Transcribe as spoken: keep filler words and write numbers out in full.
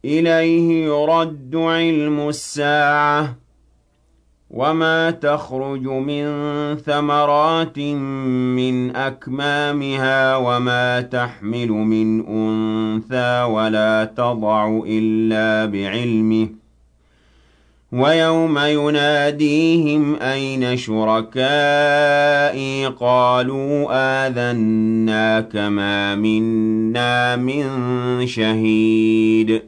إِلَيْهِ يُرَدُّ عِلْمُ السَّاعَةِ وَمَا تَخْرُجُ مِن ثَمَرَاتٍ مِّنْ أَكْمَامِهَا وَمَا تَحْمِلُ مِنْ أُنثَىٰ وَلَا تَضَعُ إِلَّا بِعِلْمِهِ ۚ وَيَوْمَ يُنَادِيهِمْ أَيْنَ شُرَكَائِي قَالُوا آذَنَّاكَ مَا مِنَّا مِن شَهِيدٍ